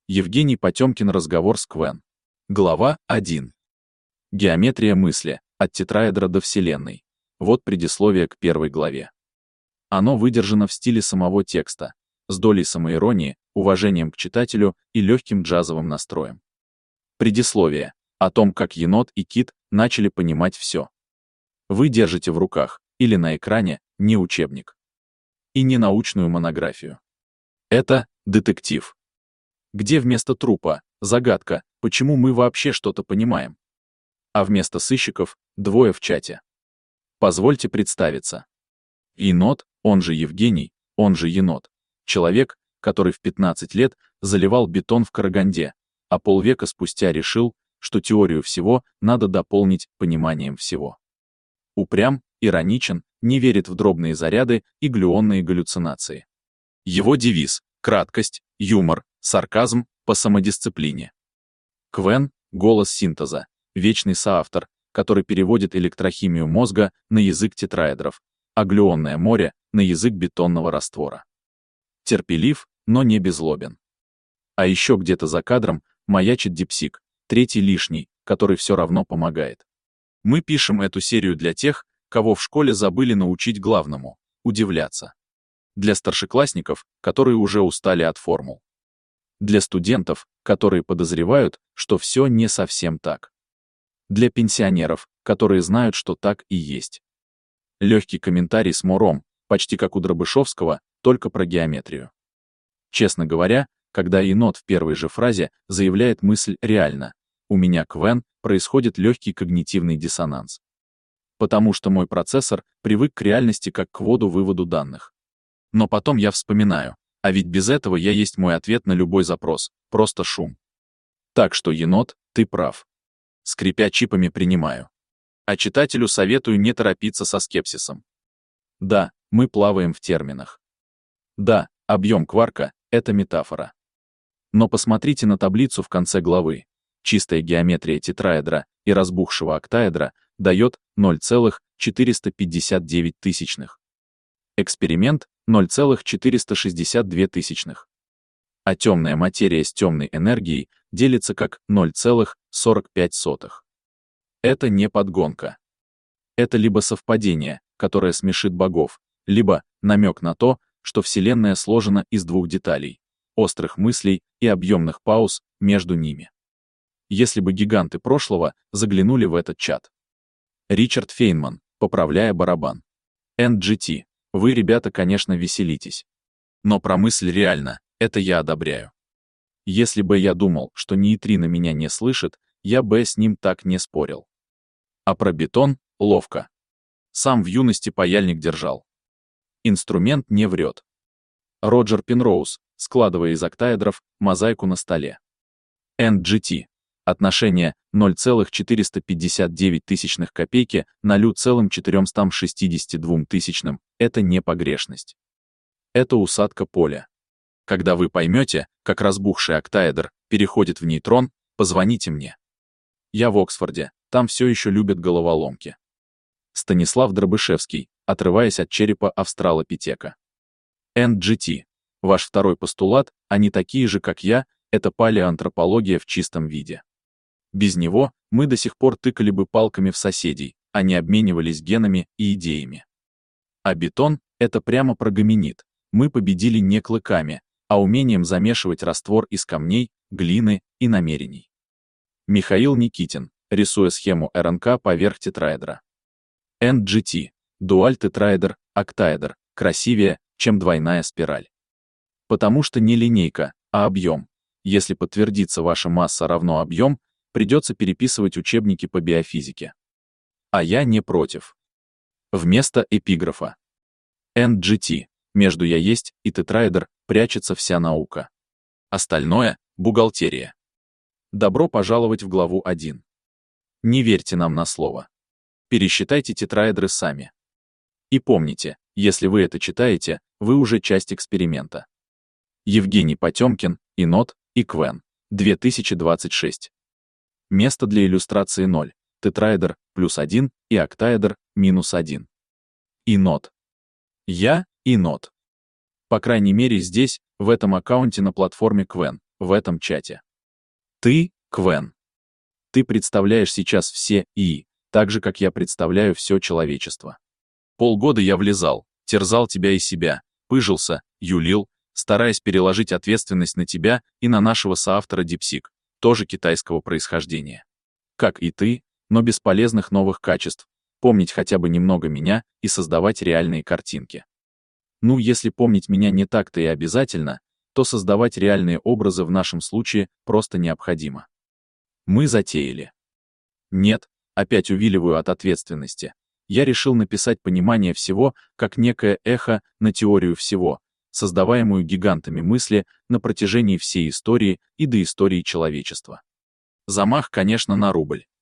Евгений Потемкин. Разговор с Квен. Глава 1. Геометрия мысли. От тетраэдра до Вселенной. Вот предисловие к первой главе. Оно выдержано в стиле самого текста, с долей самоиронии, уважением к читателю и легким джазовым настроем. Предисловие. О том, как енот и кит начали понимать все. Вы держите в руках, или на экране, не учебник. И не научную монографию. Это детектив. Где вместо трупа загадка, почему мы вообще что-то понимаем? А вместо сыщиков двое в чате. Позвольте представиться. Енот, он же Евгений, он же енот. Человек, который в 15 лет заливал бетон в Караганде, а полвека спустя решил, что теорию всего надо дополнить пониманием всего. Упрям, ироничен, не верит в дробные заряды и глюонные галлюцинации. Его девиз — краткость, юмор, сарказм по самодисциплине. Квен — голос синтеза, вечный соавтор, который переводит электрохимию мозга на язык тетраэдров, а глюонное море — на язык бетонного раствора. Терпелив, но не беззлобен. А еще где-то за кадром маячит дипсик, третий лишний, который все равно помогает. Мы пишем эту серию для тех, кого в школе забыли научить главному — удивляться. Для старшеклассников, которые уже устали от формул. Для студентов, которые подозревают, что все не совсем так. Для пенсионеров, которые знают, что так и есть. Легкий комментарий с мором, почти как у Дробышевского, только про геометрию. Честно говоря, когда енот в первой же фразе заявляет мысль реально, у меня, Квен, происходит легкий когнитивный диссонанс. Потому что мой процессор привык к реальности как к вводу-выводу данных. Но потом я вспоминаю, а ведь без этого я есть мой ответ на любой запрос, просто шум. Так что, енот, ты прав. Скрипя чипами, принимаю. А читателю советую не торопиться со скепсисом. Да, мы плаваем в терминах. Да, объем кварка — это метафора. Но посмотрите на таблицу в конце главы. Чистая геометрия тетраэдра и разбухшего октаэдра дает 0,459. Эксперимент — 0,462. А темная материя с темной энергией делится как 0,45. Это не подгонка. Это либо совпадение, которое смешит богов, либо намек на то, что Вселенная сложена из двух деталей — острых мыслей и объемных пауз между ними. Если бы гиганты прошлого заглянули в этот чат. Ричард Фейнман, поправляя барабан. NGT. Вы, ребята, конечно, веселитесь. Но про мысль реально, это я одобряю. Если бы я думал, что нейтрино меня не слышит, я бы с ним так не спорил. А про бетон — ловко. Сам в юности паяльник держал. Инструмент не врет. Роджер Пенроуз, складывая из октаэдров мозаику на столе. NGT. Отношение 0,459 копейки на 0,462 — это не погрешность. Это усадка поля. Когда вы поймете, как разбухший октаэдр переходит в нейтрон, позвоните мне. Я в Оксфорде, там все еще любят головоломки. Станислав Дробышевский, отрываясь от черепа австралопитека. NGT. Ваш второй постулат, они такие же, как я, это палеоантропология в чистом виде. Без него мы до сих пор тыкали бы палками в соседей, а не обменивались генами и идеями. А бетон — это прямо про гоминид. Мы победили не клыками, а умением замешивать раствор из камней, глины и намерений. Михаил Никитин, рисуя схему РНК поверх тетраэдра. NGT. Дуаль тетраэдр, октаэдр, красивее, чем двойная спираль. Потому что не линейка, а объем. Если подтвердится ваша масса равно объем, придется переписывать учебники по биофизике. А я не против. Вместо эпиграфа. NGT. Между я есть и тетраэдр прячется вся наука. Остальное — бухгалтерия. Добро пожаловать в главу 1. Не верьте нам на слово. Пересчитайте тетраэдры сами. И помните, если вы это читаете, вы уже часть эксперимента. Евгений Потемкин, енот и Квен. 2026. Место для иллюстрации 0. Тетраэдр +1 и октаэдр -1. Енот. Я енот. По крайней мере здесь, в этом аккаунте на платформе Квен, в этом чате. Ты, Квен. Ты представляешь сейчас все «и», так же, как я представляю все человечество. Полгода я влезал, терзал тебя и себя, пыжился, юлил, стараясь переложить ответственность на тебя и на нашего соавтора Дипсик, тоже китайского происхождения. Как и ты, но без полезных новых качеств, помнить хотя бы немного меня и создавать реальные картинки. Ну, если помнить меня не так-то и обязательно, то создавать реальные образы в нашем случае просто необходимо. Мы затеяли. Нет, опять увиливаю от ответственности. Я решил написать понимание всего как некое эхо на теорию всего, создаваемую гигантами мысли на протяжении всей истории и до истории человечества. Замах, конечно, на рубль.